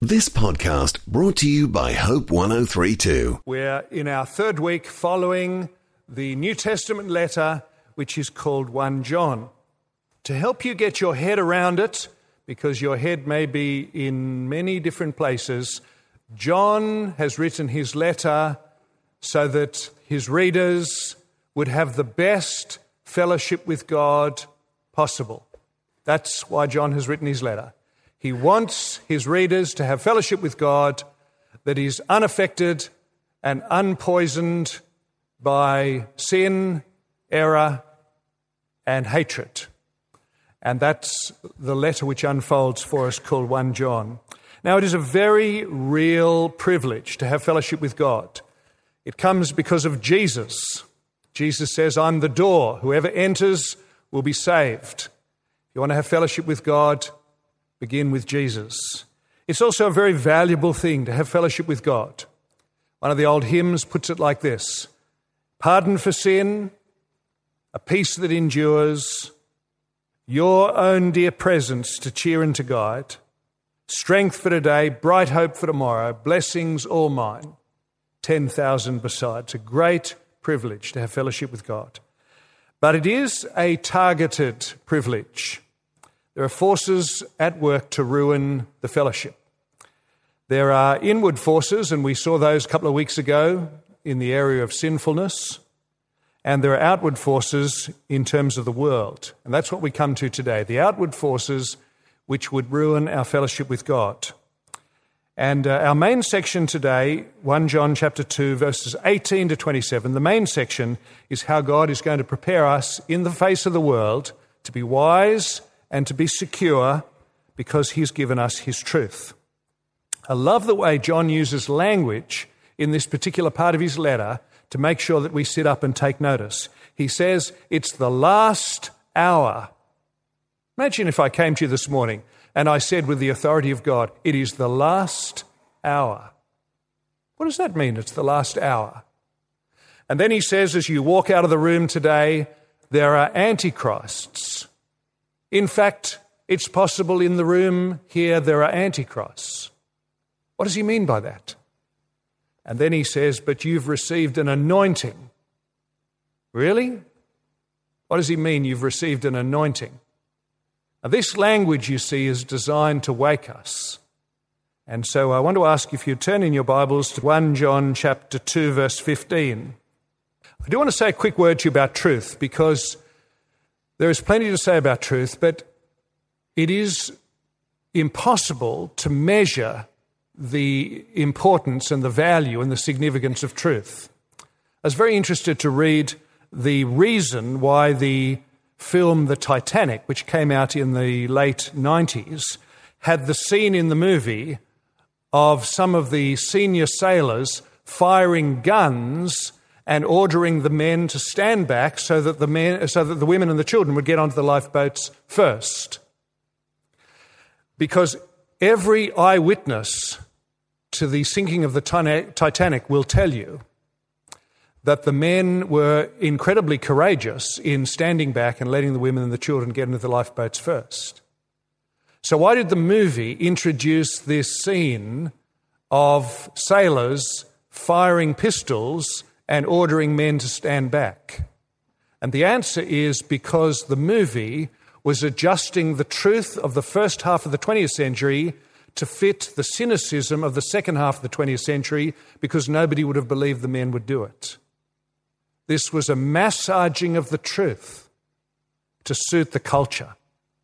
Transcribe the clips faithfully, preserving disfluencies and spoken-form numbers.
This podcast brought to you by Hope one oh three two. We're in our third week following the New Testament letter, which is called First John. To help you get your head around it, because your head may be in many different places, John has written his letter so that his readers would have the best fellowship with God possible. That's why John has written his letter. He wants his readers to have fellowship with God that is unaffected and unpoisoned by sin, error, and hatred. And that's the letter which unfolds for us called First John. Now, it is a very real privilege to have fellowship with God. It comes because of Jesus. Jesus says, "I'm the door. Whoever enters will be saved." If you want to have fellowship with God, begin with Jesus. It's also a very valuable thing to have fellowship with God. One of the old hymns puts it like this: pardon for sin, a peace that endures, your own dear presence to cheer and to guide, strength for today, bright hope for tomorrow, blessings all mine, ten thousand besides. A great privilege to have fellowship with God. But it is a targeted privilege. There are forces at work to ruin the fellowship. There are inward forces, and we saw those a couple of weeks ago in the area of sinfulness, and there are outward forces in terms of the world. And that's what we come to today, the outward forces which would ruin our fellowship with God. And uh, our main section today, First John chapter two, verses eighteen to twenty-seven, the main section is how God is going to prepare us in the face of the world to be wise and to be secure because he's given us his truth. I love the way John uses language in this particular part of his letter to make sure that we sit up and take notice. He says, it's the last hour. Imagine if I came to you this morning and I said with the authority of God, it is the last hour. What does that mean, it's the last hour? And then he says, as you walk out of the room today, there are antichrists. In fact, it's possible in the room here there are antichrists. What does he mean by that? And then he says, but you've received an anointing. Really? What does he mean, you've received an anointing? Now, this language, you see, is designed to wake us. And so I want to ask if you turn in your Bibles to First John chapter two, verse fifteen. I do want to say a quick word to you about truth, because there is plenty to say about truth, but it is impossible to measure the importance and the value and the significance of truth. I was very interested to read the reason why the film The Titanic, which came out in the late nineties, had the scene in the movie of some of the senior sailors firing guns and ordering the men to stand back so that the men, so that the women and the children would get onto the lifeboats first. Because every eyewitness to the sinking of the Titanic will tell you that the men were incredibly courageous in standing back and letting the women and the children get into the lifeboats first. So why did the movie introduce this scene of sailors firing pistols and ordering men to stand back? And the answer is because the movie was adjusting the truth of the first half of the twentieth century to fit the cynicism of the second half of the twentieth century, because nobody would have believed the men would do it. This was a massaging of the truth to suit the culture.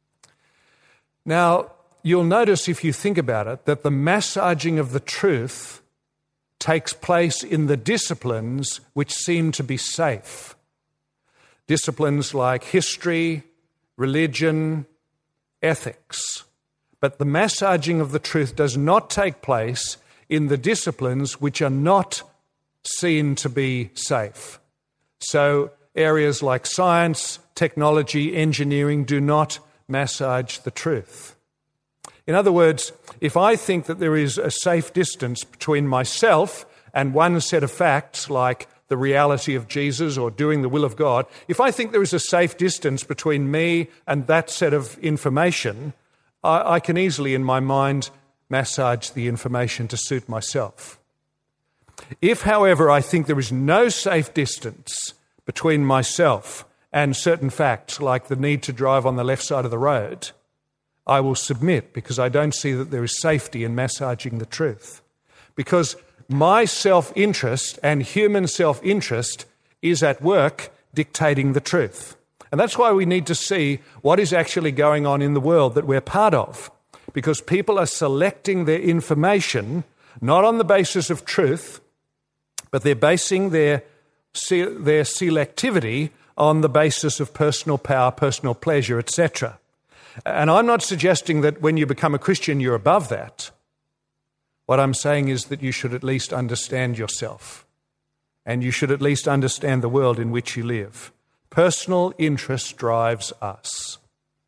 Now, you'll notice if you think about it that the massaging of the truth takes place in the disciplines which seem to be safe. Disciplines like history, religion, ethics. But the massaging of the truth does not take place in the disciplines which are not seen to be safe. So areas like science, technology, engineering do not massage the truth. In other words, if I think that there is a safe distance between myself and one set of facts like the reality of Jesus or doing the will of God, if I think there is a safe distance between me and that set of information, I, I can easily in my mind massage the information to suit myself. If, however, I think there is no safe distance between myself and certain facts, like the need to drive on the left side of the road, I will submit, because I don't see that there is safety in massaging the truth. Because my self-interest and human self-interest is at work dictating the truth. And that's why we need to see what is actually going on in the world that we're part of. Because people are selecting their information not on the basis of truth, but they're basing their, their selectivity on the basis of personal power, personal pleasure, et cetera. And I'm not suggesting that when you become a Christian, you're above that. What I'm saying is that you should at least understand yourself, and you should at least understand the world in which you live. Personal interest drives us.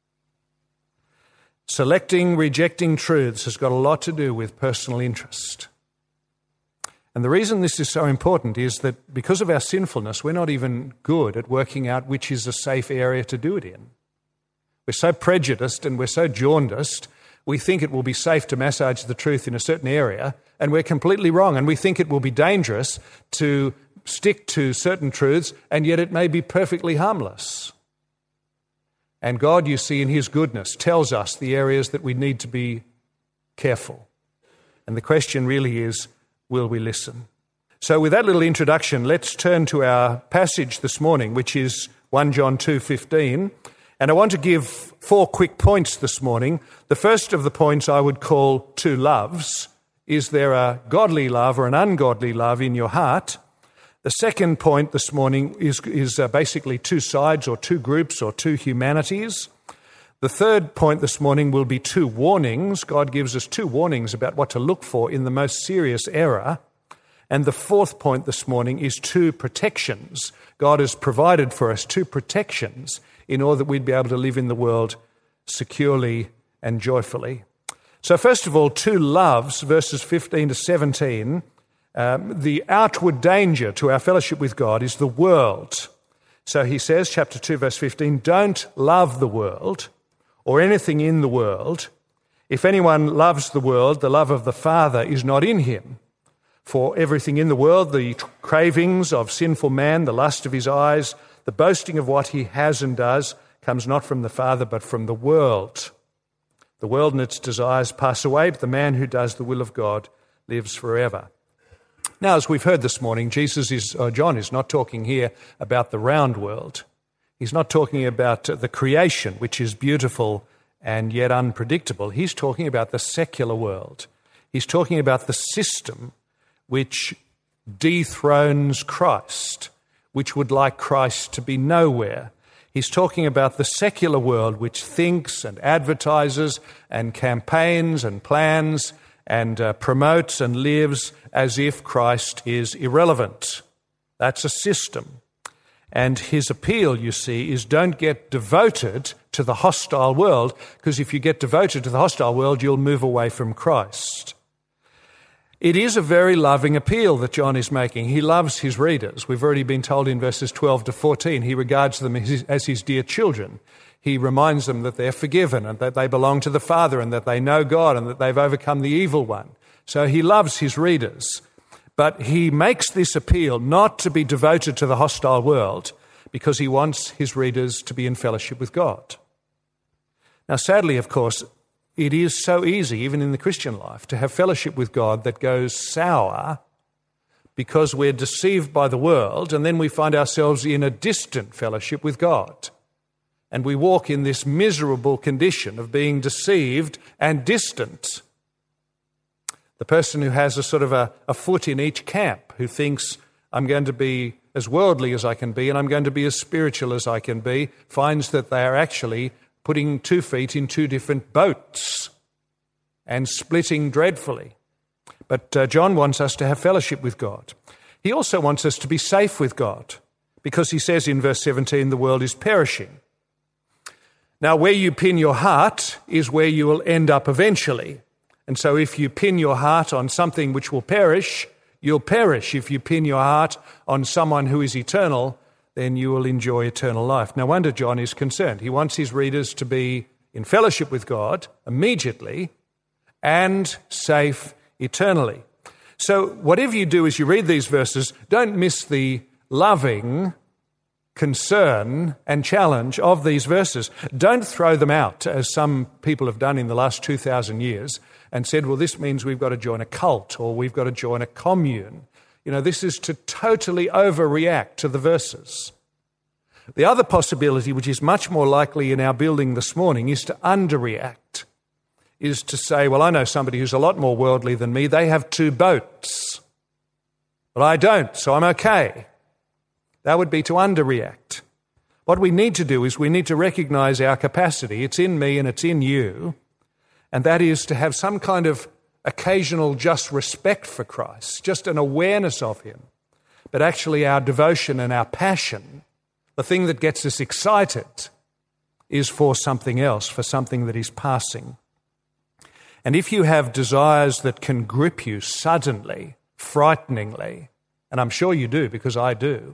Selecting, rejecting truths has got a lot to do with personal interest. And the reason this is so important is that because of our sinfulness, we're not even good at working out which is a safe area to do it in. We're so prejudiced and we're so jaundiced, we think it will be safe to massage the truth in a certain area, and we're completely wrong. And we think it will be dangerous to stick to certain truths, and yet it may be perfectly harmless. And God, you see, in his goodness, tells us the areas that we need to be careful. And the question really is, will we listen? So with that little introduction, let's turn to our passage this morning, which is First John two fifteen. And I want to give four quick points this morning. The first of the points I would call two loves. Is there a godly love or an ungodly love in your heart? The second point this morning is, is uh, basically two sides or two groups or two humanities. The third point this morning will be two warnings. God gives us two warnings about what to look for in the most serious error. And the fourth point this morning is two protections. God has provided for us two protections in order that we'd be able to live in the world securely and joyfully. So first of all, two loves, verses fifteen to seventeen. Um, the outward danger to our fellowship with God is the world. So he says, chapter two, verse fifteen, don't love the world or anything in the world. If anyone loves the world, the love of the Father is not in him. For everything in the world, the cravings of sinful man, the lust of his eyes, the boasting of what he has and does, comes not from the Father, but from the world. The world and its desires pass away, but the man who does the will of God lives forever. Now, as we've heard this morning, Jesus is, or John is not talking here about the round world. He's not talking about the creation, which is beautiful and yet unpredictable. He's talking about the secular world. He's talking about the system which dethrones Christ, which would like Christ to be nowhere. He's talking about the secular world which thinks and advertises and campaigns and plans and uh, promotes and lives as if Christ is irrelevant. That's a system. And his appeal, you see, is don't get devoted to the hostile world, because if you get devoted to the hostile world, you'll move away from Christ. It is a very loving appeal that John is making. He loves his readers. We've already been told in verses twelve to fourteen, he regards them as his, as his dear children. He reminds them that they're forgiven and that they belong to the Father and that they know God and that they've overcome the evil one. So he loves his readers. But he makes this appeal not to be devoted to the hostile world because he wants his readers to be in fellowship with God. Now, sadly, of course, it is so easy, even in the Christian life, to have fellowship with God that goes sour because we're deceived by the world, and then we find ourselves in a distant fellowship with God. And we walk in this miserable condition of being deceived and distant. The person who has a sort of a, a foot in each camp, who thinks, I'm going to be as worldly as I can be and I'm going to be as spiritual as I can be, finds that they are actually putting two feet in two different boats and splitting dreadfully. But uh, John wants us to have fellowship with God. He also wants us to be safe with God, because he says in verse seventeen, the world is perishing. Now, where you pin your heart is where you will end up eventually. And so if you pin your heart on something which will perish, you'll perish. If you pin your heart on someone who is eternal, then you will enjoy eternal life. No wonder John is concerned. He wants his readers to be in fellowship with God immediately and safe eternally. So whatever you do as you read these verses, don't miss the loving concern and challenge of these verses. Don't throw them out, as some people have done in the last two thousand years, and said, well, this means we've got to join a cult or we've got to join a commune. You know, this is to totally overreact to the verses. The other possibility, which is much more likely in our building this morning, is to underreact, is to say, well, I know somebody who's a lot more worldly than me. They have two boats, but I don't, so I'm okay. That would be to underreact. What we need to do is we need to recognize our capacity. It's in me and it's in you, and that is to have some kind of occasional just respect for Christ, just an awareness of him, but actually our devotion and our passion, the thing that gets us excited, is for something else, for something that is passing. And if you have desires that can grip you suddenly, frighteningly, and I'm sure you do because I do,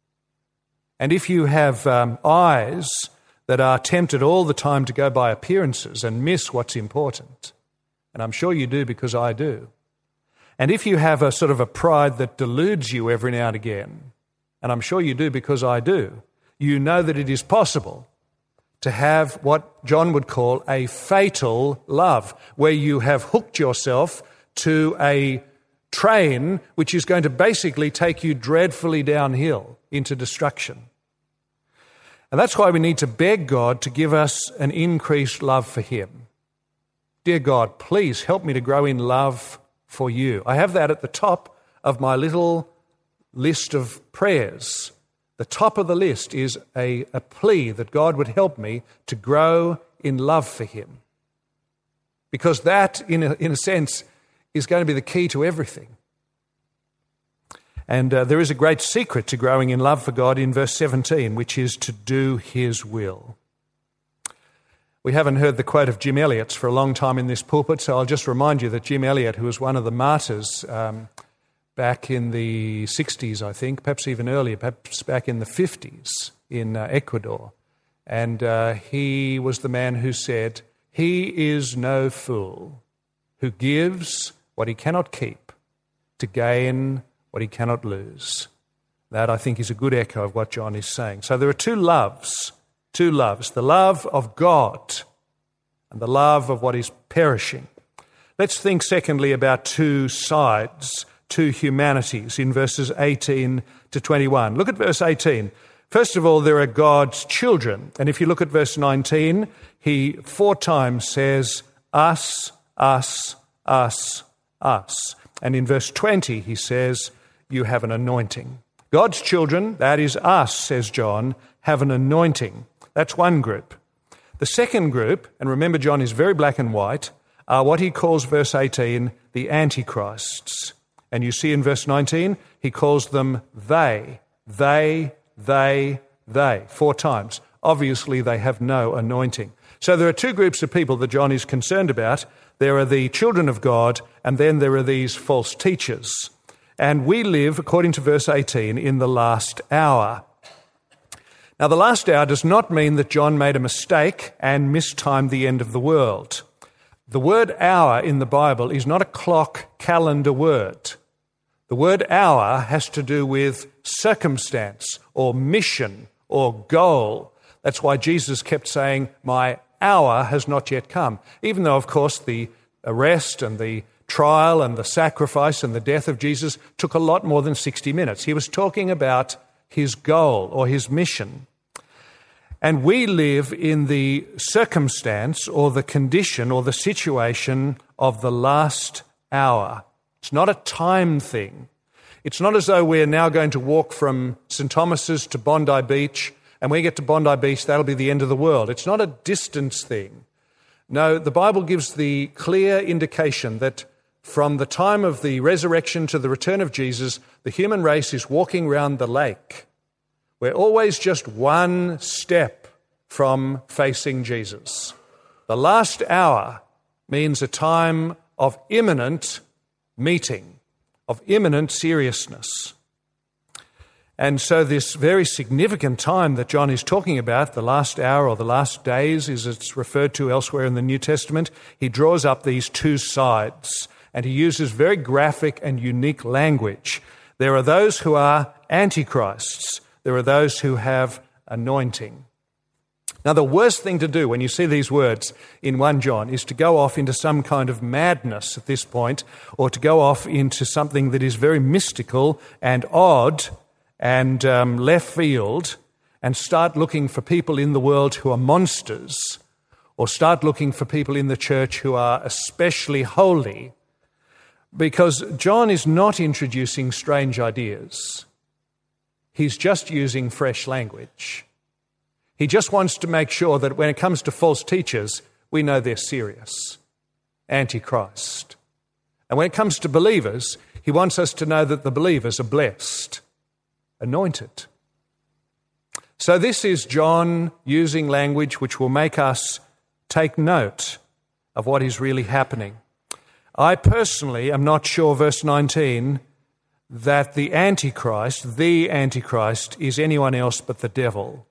and if you have um, eyes that are tempted all the time to go by appearances and miss what's important, and I'm sure you do because I do, and if you have a sort of a pride that deludes you every now and again, and I'm sure you do because I do, you know that it is possible to have what John would call a fatal love, where you have hooked yourself to a train which is going to basically take you dreadfully downhill into destruction. And that's why we need to beg God to give us an increased love for him. Dear God, please help me to grow in love for you. I have that at the top of my little list of prayers. The top of the list is a, a plea that God would help me to grow in love for him. Because that, in a, in a sense, is going to be the key to everything. And uh, there is a great secret to growing in love for God in verse seventeen, which is to do his will. We haven't heard the quote of Jim Elliot's for a long time in this pulpit, so I'll just remind you that Jim Elliot, who was one of the martyrs um, back in the sixties, I think, perhaps even earlier, perhaps back in the fifties in uh, Ecuador. And uh, he was the man who said, he is no fool who gives what he cannot keep to gain what he cannot lose. That, I think, is a good echo of what John is saying. So there are two loves, two loves, the love of God and the love of what is perishing. Let's think, secondly, about two sides, two humanities in verses eighteen to twenty-one. Look at verse eighteen. First of all, there are God's children. And if you look at verse nineteen, he four times says, us, us, us, us. And in verse twenty, he says, you have an anointing. God's children, that is us, says John, have an anointing. That's one group. The second group, and remember John is very black and white, are what he calls, verse eighteen, the antichrists. And you see in verse nineteen, he calls them they, they, they, they, four times. Obviously, they have no anointing. So there are two groups of people that John is concerned about. There are the children of God, and then there are these false teachers. And we live, according to verse eighteen, in the last hour. Now, the last hour does not mean that John made a mistake and mistimed the end of the world. The word hour in the Bible is not a clock calendar word. The word hour has to do with circumstance or mission or goal. That's why Jesus kept saying, my hour has not yet come. Even though, of course, the arrest and the trial and the sacrifice and the death of Jesus took a lot more than sixty minutes. He was talking about his goal or his mission. And we live in the circumstance or the condition or the situation of the last hour. It's not a time thing. It's not as though we're now going to walk from Saint Thomas's to Bondi Beach, and when we get to Bondi Beach, that'll be the end of the world. It's not a distance thing. No, the Bible gives the clear indication that from the time of the resurrection to the return of Jesus, the human race is walking round the lake. We're always just one step from facing Jesus. The last hour means a time of imminent meeting, of imminent seriousness. And so this very significant time that John is talking about, the last hour or the last days, as it's referred to elsewhere in the New Testament, he draws up these two sides, and he uses very graphic and unique language. There are those who are antichrists. There are those who have anointing. Now, the worst thing to do when you see these words in First John is to go off into some kind of madness at this point, or to go off into something that is very mystical and odd and um, left field, and start looking for people in the world who are monsters, or start looking for people in the church who are especially holy, because John is not introducing strange ideas. He's just using fresh language. He just wants to make sure that when it comes to false teachers, we know they're serious, antichrist. And when it comes to believers, he wants us to know that the believers are blessed, anointed. So this is John using language which will make us take note of what is really happening. I personally am not sure, verse nineteen, that the Antichrist, the Antichrist, is anyone else but the devil.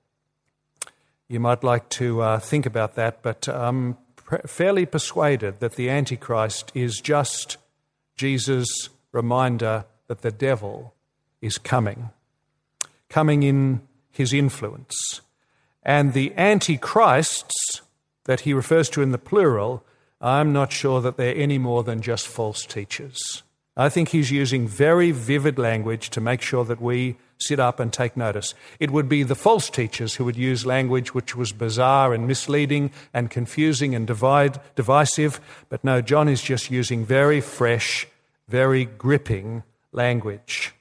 You might like to uh, think about that, but I'm pre- fairly persuaded that the Antichrist is just Jesus' reminder that the devil is coming. coming in his influence. And the antichrists that he refers to in the plural, I'm not sure that they're any more than just false teachers. I think he's using very vivid language to make sure that we sit up and take notice. It would be the false teachers who would use language which was bizarre and misleading and confusing and divide, divisive, but no, John is just using very fresh, very gripping language.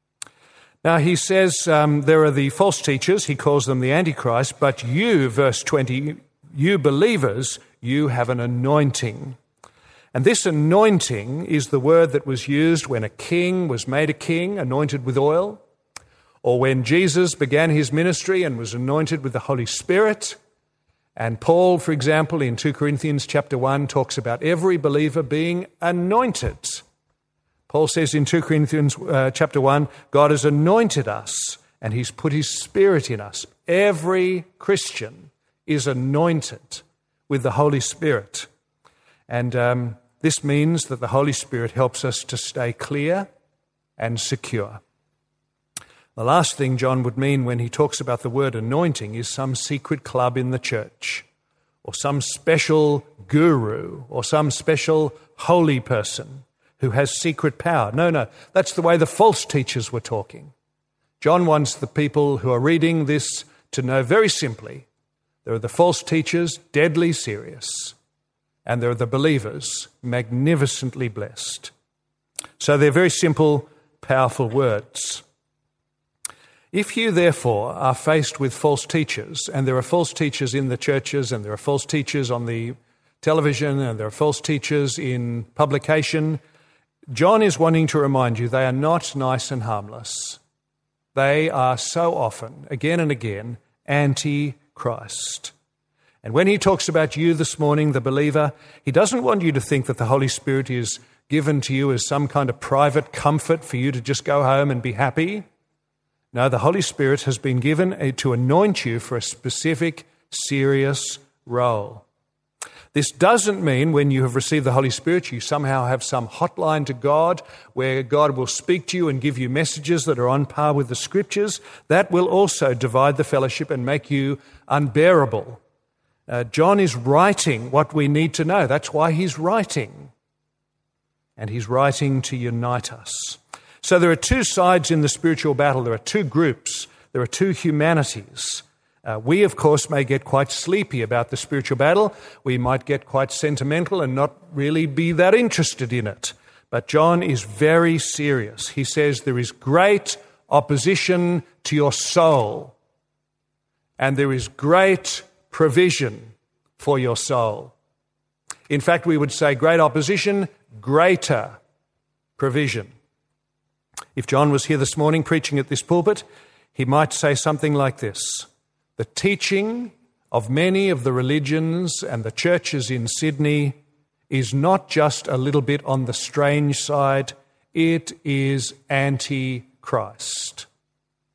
Now, he says um, there are the false teachers, he calls them the Antichrist, but you, verse twenty, you believers, you have an anointing. And this anointing is the word that was used when a king was made a king, anointed with oil, or when Jesus began his ministry and was anointed with the Holy Spirit. And Paul, for example, in Second Corinthians chapter one, talks about every believer being anointed. Paul says in Second Corinthians uh, chapter one, God has anointed us and he's put his Spirit in us. Every Christian is anointed with the Holy Spirit. And um, this means that the Holy Spirit helps us to stay clear and secure. The last thing John would mean when he talks about the word anointing is some secret club in the church, or some special guru, or some special holy person who has secret power. No, no, that's the way the false teachers were talking. John wants the people who are reading this to know very simply, there are the false teachers, deadly serious, and there are the believers, magnificently blessed. So they're very simple, powerful words. If you, therefore, are faced with false teachers, and there are false teachers in the churches, and there are false teachers on the television, and there are false teachers in publication, John is wanting to remind you they are not nice and harmless. They are so often, again and again, anti-Christ. And when he talks about you this morning, the believer, he doesn't want you to think that the Holy Spirit is given to you as some kind of private comfort for you to just go home and be happy. No, the Holy Spirit has been given to anoint you for a specific, serious role. This doesn't mean when you have received the Holy Spirit, you somehow have some hotline to God where God will speak to you and give you messages that are on par with the Scriptures. That will also divide the fellowship and make you unbearable. Uh, John is writing what we need to know. That's why he's writing. And he's writing to unite us. So there are two sides in the spiritual battle. There are two groups. There are two humanities. Uh, we, of course, may get quite sleepy about the spiritual battle. We might get quite sentimental and not really be that interested in it. But John is very serious. He says there is great opposition to your soul, and there is great provision for your soul. In fact, we would say great opposition, greater provision. If John was here this morning preaching at this pulpit, he might say something like this: the teaching of many of the religions and the churches in Sydney is not just a little bit on the strange side, it is anti-Christ.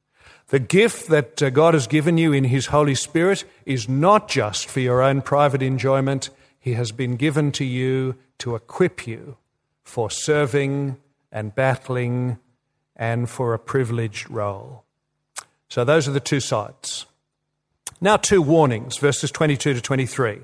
The gift that uh, God has given you in his Holy Spirit is not just for your own private enjoyment. He has been given to you to equip you for serving and battling and for a privileged role. So those are the two sides. Now two warnings, verses twenty-two to twenty-three.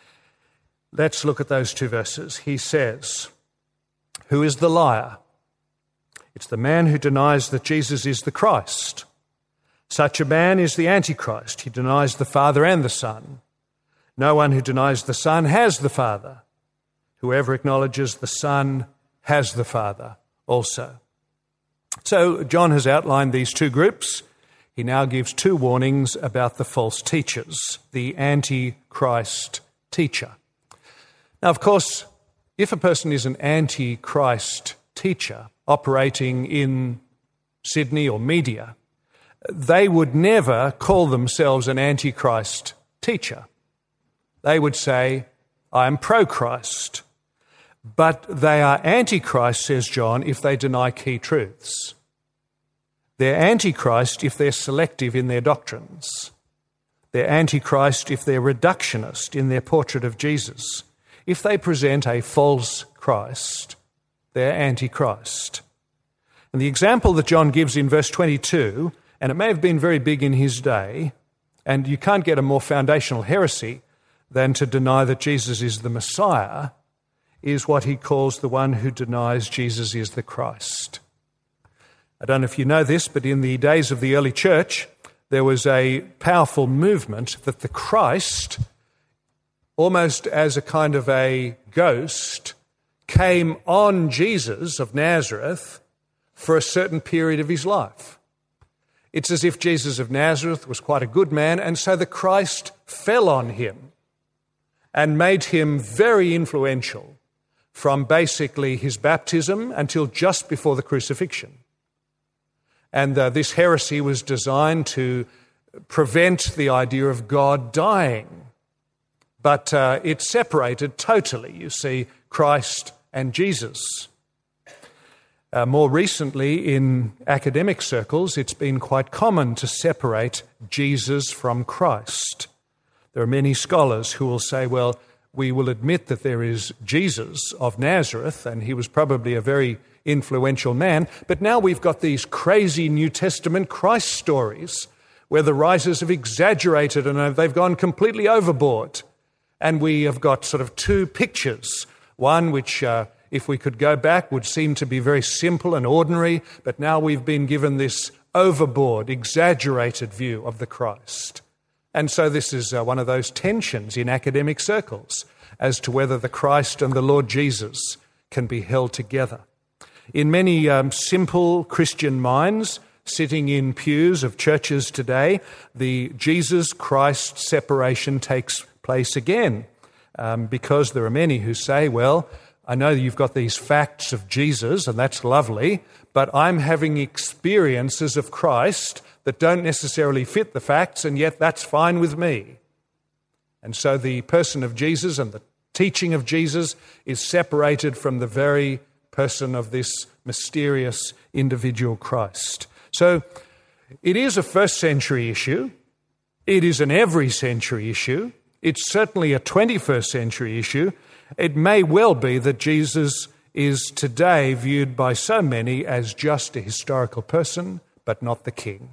Let's look at those two verses. He says, "Who is the liar? It's the man who denies that Jesus is the Christ. Such a man is the Antichrist. He denies the Father and the Son. No one who denies the Son has the Father. Whoever acknowledges the Son has the Father also." So John has outlined these two groups. He now gives two warnings about the false teachers, the Antichrist teacher. Now, of course, if a person is an Antichrist teacher operating in Sydney or media, they would never call themselves an Antichrist teacher. They would say, "I am pro-Christ." But they are Antichrist, says John, if they deny key truths. They're Antichrist if they're selective in their doctrines. They're Antichrist if they're reductionist in their portrait of Jesus. If they present a false Christ, they're Antichrist. And the example that John gives in verse twenty-two, and it may have been very big in his day, and you can't get a more foundational heresy than to deny that Jesus is the Messiah, is what he calls the one who denies Jesus is the Christ. I don't know if you know this, but in the days of the early church, there was a powerful movement that the Christ, almost as a kind of a ghost, came on Jesus of Nazareth for a certain period of his life. It's as if Jesus of Nazareth was quite a good man, and so the Christ fell on him and made him very influential from basically his baptism until just before the crucifixion. And uh, this heresy was designed to prevent the idea of God dying. But uh, it separated totally, you see, Christ and Jesus. Uh, more recently, in academic circles, it's been quite common to separate Jesus from Christ. There are many scholars who will say, well, we will admit that there is Jesus of Nazareth, and he was probably a very influential man, but now we've got these crazy New Testament Christ stories where the writers have exaggerated and they've gone completely overboard. And we have got sort of two pictures, one which, uh, if we could go back, would seem to be very simple and ordinary, but now we've been given this overboard, exaggerated view of the Christ. And so this is uh, one of those tensions in academic circles as to whether the Christ and the Lord Jesus can be held together. In many um, simple Christian minds, sitting in pews of churches today, the Jesus-Christ separation takes place again, um, because there are many who say, well, I know you've got these facts of Jesus, and that's lovely, but I'm having experiences of Christ that don't necessarily fit the facts, and yet that's fine with me. And so the person of Jesus and the teaching of Jesus is separated from the very person of this mysterious individual Christ. So it is a first century issue. It is an every century issue. It's certainly a twenty-first century issue. It may well be that Jesus is today viewed by so many as just a historical person, but not the king.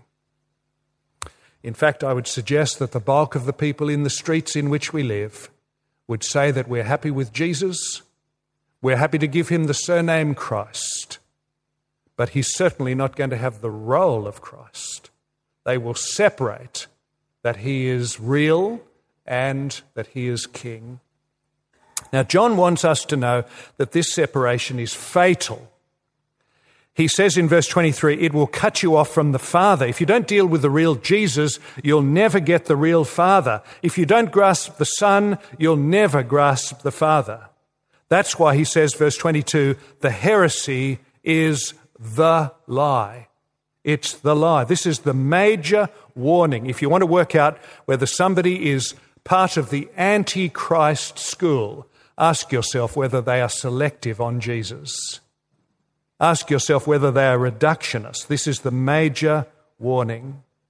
In fact, I would suggest that the bulk of the people in the streets in which we live would say that we're happy with Jesus, we're happy to give him the surname Christ, but he's certainly not going to have the role of Christ. They will separate that he is real and that he is king. Now, John wants us to know that this separation is fatal. He says in verse twenty-three, it will cut you off from the Father. If you don't deal with the real Jesus, you'll never get the real Father. If you don't grasp the Son, you'll never grasp the Father. That's why he says, verse twenty-two, the heresy is the lie. It's the lie. This is the major warning. If you want to work out whether somebody is part of the Antichrist school, ask yourself whether they are selective on Jesus. Ask yourself whether they are reductionists. This is the major warning.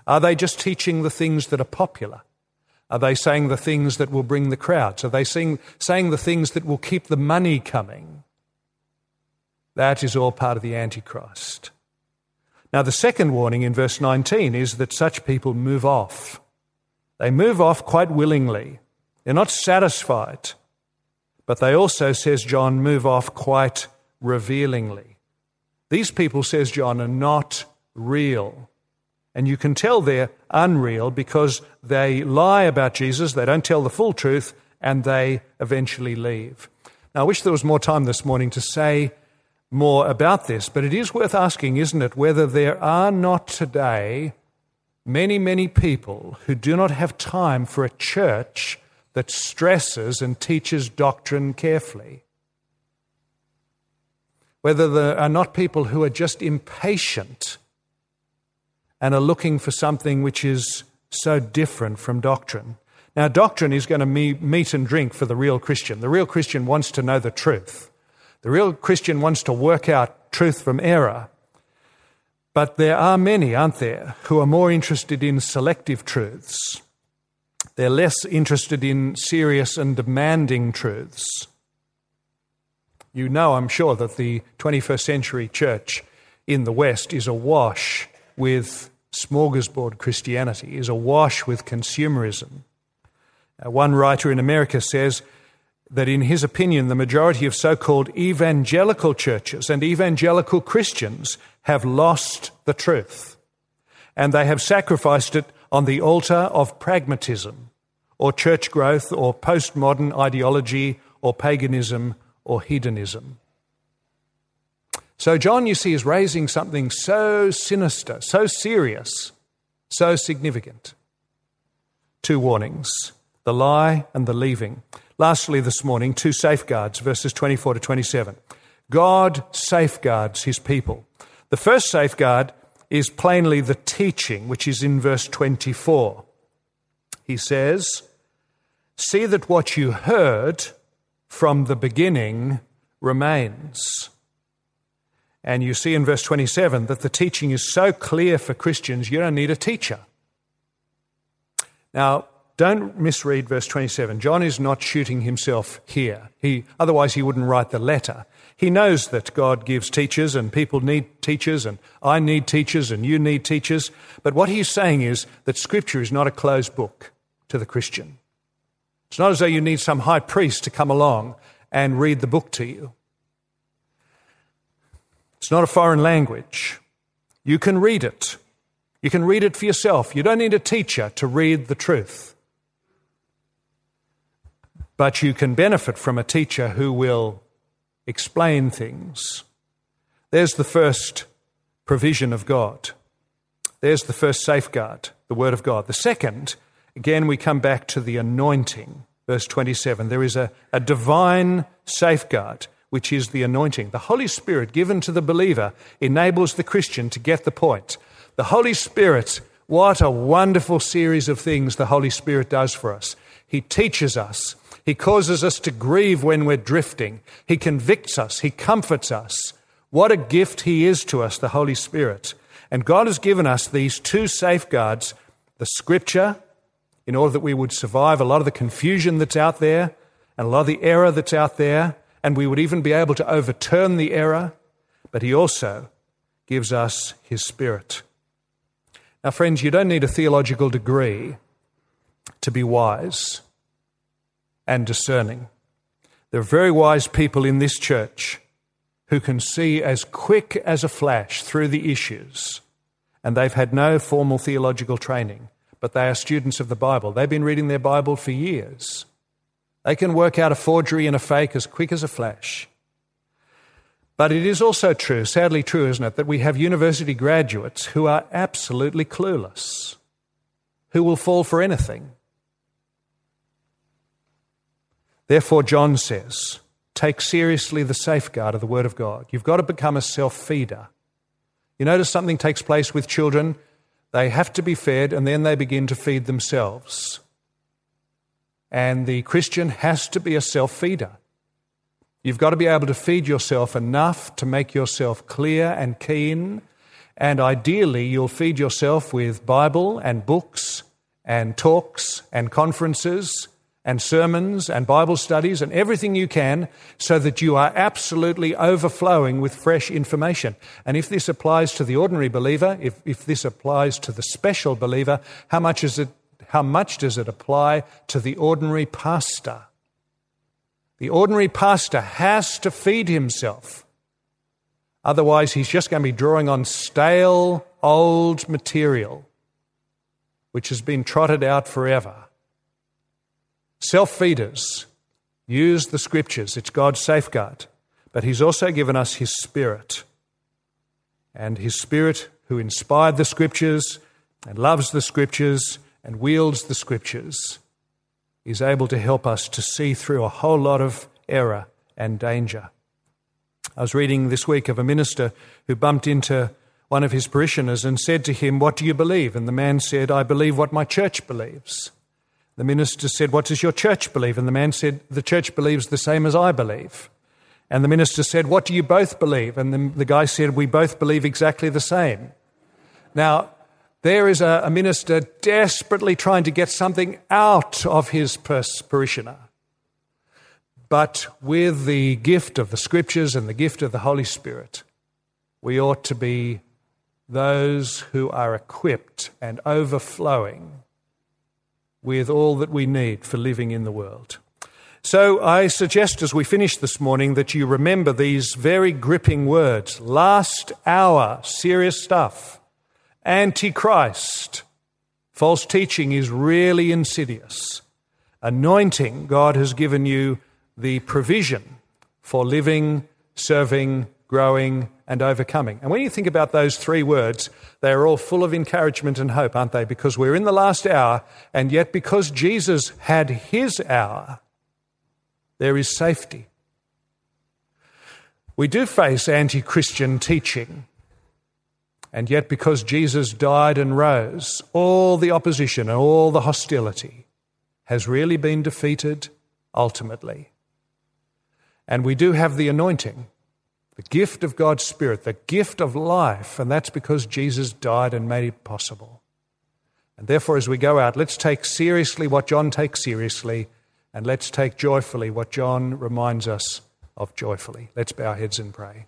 Are they just teaching the things that are popular? Are they saying the things that will bring the crowds? Are they saying, saying the things that will keep the money coming? That is all part of the Antichrist. Now, the second warning in verse nineteen is that such people move off. They move off quite willingly. They're not satisfied. But they also, says John, move off quite revealingly. These people, says John, are not real. And you can tell they're unreal because they lie about Jesus, they don't tell the full truth, and they eventually leave. Now, I wish there was more time this morning to say more about this, but it is worth asking, isn't it, whether there are not today many, many people who do not have time for a church that stresses and teaches doctrine carefully. Whether there are not people who are just impatient and are looking for something which is so different from doctrine. Now, doctrine is going to be meat and drink for the real Christian. The real Christian wants to know the truth. The real Christian wants to work out truth from error. But there are many, aren't there, who are more interested in selective truths. They're less interested in serious and demanding truths. You know, I'm sure, that the twenty-first century church in the West is awash with smorgasbord Christianity, is awash with consumerism. Uh, one writer in America says that in his opinion, the majority of so-called evangelical churches and evangelical Christians have lost the truth, and they have sacrificed it on the altar of pragmatism or church growth or postmodern ideology or paganism or hedonism. So John, you see, is raising something so sinister, so serious, so significant. Two warnings, the lie and the leaving. Lastly this morning, two safeguards, verses twenty-four to twenty-seven. God safeguards his people. The first safeguard is plainly the teaching, which is in verse twenty-four. He says, "See that what you heard from the beginning remains." And you see in verse twenty-seven that the teaching is so clear for Christians, you don't need a teacher. Now, don't misread verse twenty-seven. John is not shooting himself here. He, otherwise he wouldn't write the letter. He knows that God gives teachers and people need teachers and I need teachers and you need teachers. But what he's saying is that Scripture is not a closed book to the Christian. It's not as though you need some high priest to come along and read the book to you. It's not a foreign language. You can read it. You can read it for yourself. You don't need a teacher to read the truth. But you can benefit from a teacher who will explain things. There's the first provision of God. There's the first safeguard, the Word of God. The second, again, we come back to the anointing, verse twenty-seven. There is a, a divine safeguard, which is the anointing. The Holy Spirit given to the believer enables the Christian to get the point. The Holy Spirit, what a wonderful series of things the Holy Spirit does for us. He teaches us. He causes us to grieve when we're drifting. He convicts us. He comforts us. What a gift he is to us, the Holy Spirit. And God has given us these two safeguards, the Scripture, in order that we would survive a lot of the confusion that's out there and a lot of the error that's out there, and we would even be able to overturn the error, but he also gives us his Spirit. Now, friends, you don't need a theological degree to be wise and discerning. There are very wise people in this church who can see as quick as a flash through the issues, and they've had no formal theological training, but they are students of the Bible. They've been reading their Bible for years. They can work out a forgery and a fake as quick as a flash. But it is also true, sadly true, isn't it, that we have university graduates who are absolutely clueless, who will fall for anything. Therefore, John says, take seriously the safeguard of the Word of God. You've got to become a self-feeder. You notice something takes place with children. They have to be fed, and then they begin to feed themselves. And the Christian has to be a self-feeder. You've got to be able to feed yourself enough to make yourself clear and keen And ideally, you'll feed yourself with Bible and books and talks and conferences and sermons and Bible studies and everything you can, so that you are absolutely overflowing with fresh information. And if this applies to the ordinary believer, if, if this applies to the special believer, how much is it, how much does it apply to the ordinary pastor? The ordinary pastor has to feed himself. Otherwise, he's just going to be drawing on stale, old material, which has been trotted out forever. Self-feeders use the Scriptures. It's God's safeguard. But he's also given us his Spirit. And his Spirit, who inspired the Scriptures and loves the Scriptures and wields the Scriptures, is able to help us to see through a whole lot of error and danger. I was reading this week of a minister who bumped into one of his parishioners and said to him, "What do you believe?" And the man said, "I believe what my church believes." The minister said, "What does your church believe?" And the man said, "The church believes the same as I believe." And the minister said, "What do you both believe?" And the, the guy said, "We both believe exactly the same." Now, there is a, a minister desperately trying to get something out of his pers- parishioner. But with the gift of the Scriptures and the gift of the Holy Spirit, we ought to be those who are equipped and overflowing with all that we need for living in the world. So I suggest as we finish this morning that you remember these very gripping words. Last hour, serious stuff. Antichrist. False teaching is really insidious. Anointing, God has given you the provision for living, serving, growing, and overcoming. And when you think about those three words, they are all full of encouragement and hope, aren't they? Because we're in the last hour, and yet because Jesus had his hour, there is safety. We do face anti-Christian teaching, and yet because Jesus died and rose, all the opposition and all the hostility has really been defeated ultimately. And we do have the anointing, the gift of God's Spirit, the gift of life, and that's because Jesus died and made it possible. And therefore, as we go out, let's take seriously what John takes seriously, and let's take joyfully what John reminds us of joyfully. Let's bow our heads and pray.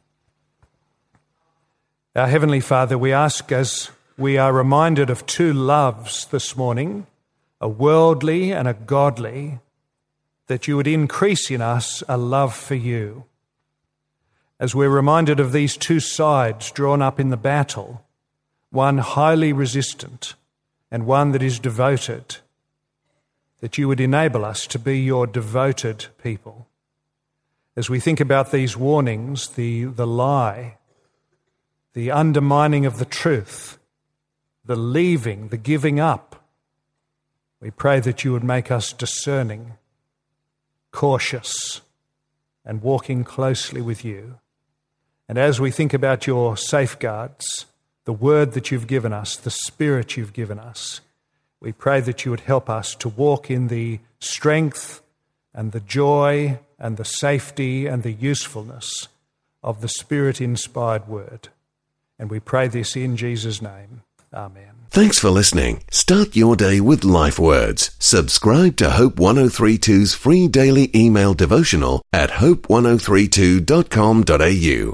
Our Heavenly Father, we ask as we are reminded of two loves this morning, a worldly and a godly, that you would increase in us a love for you. As we're reminded of these two sides drawn up in the battle, one highly resistant and one that is devoted, that you would enable us to be your devoted people. As we think about these warnings, the, the lie, the undermining of the truth, the leaving, the giving up, we pray that you would make us discerning, cautious, and walking closely with you. And as we think about your safeguards, the word that you've given us, the Spirit you've given us, we pray that you would help us to walk in the strength and the joy and the safety and the usefulness of the Spirit-inspired word. And we pray this in Jesus' name. Amen. Thanks for listening. Start your day with Life Words. Subscribe to Hope ten thirty-two's free daily email devotional at hope ten thirty-two dot com dot a u.